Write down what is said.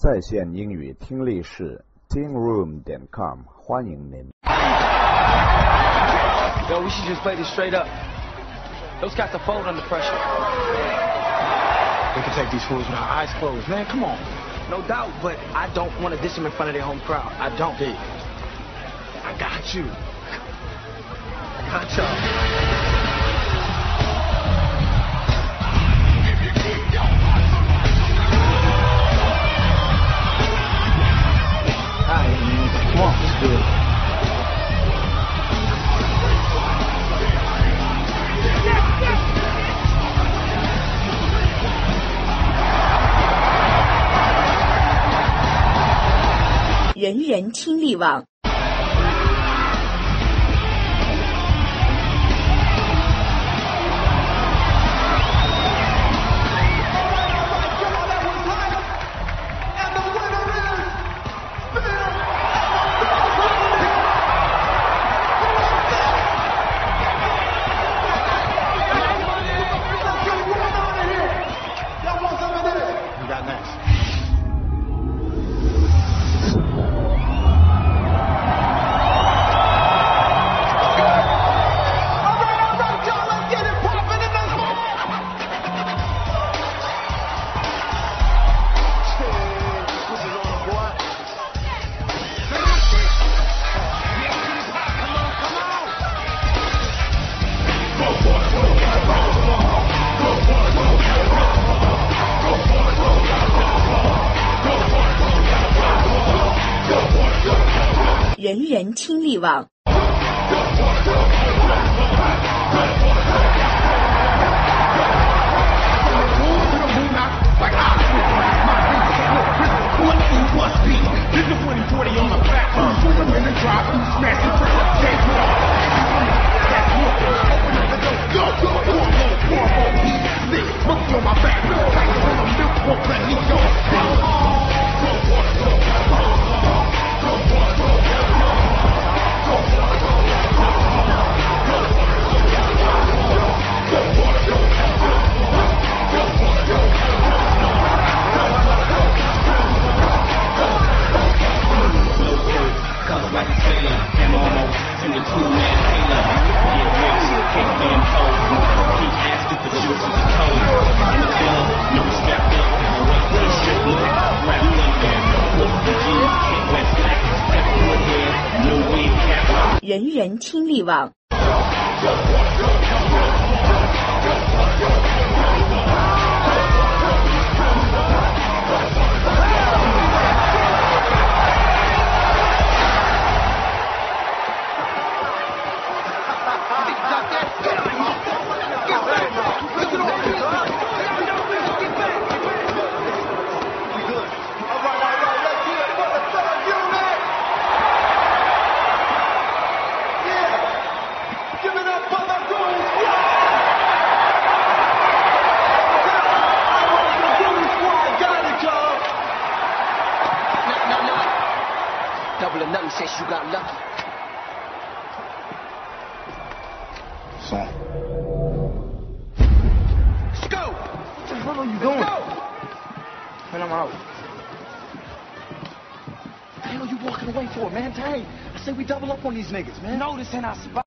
在线英语听力室 tingroom.com 欢迎您。 Yo, we should just play this straight up. Those cats are fold under pressure. We can take these fools with our eyes closed, man. Come on. No doubt, but I don't want to diss them in front of their home crowd. I don't. Hey, I got you. I got y'all. Come on, let's do it. 《人人听力网》 You got next. 《人人听力网》人人听力网。 Double or nothing since you got lucky. Son. Let's go! What the hell are you doing? Go! Man, I'm out. What the hell you walking away for, man? Dang. I say we double up on these niggas, man. No, this ain't our spot.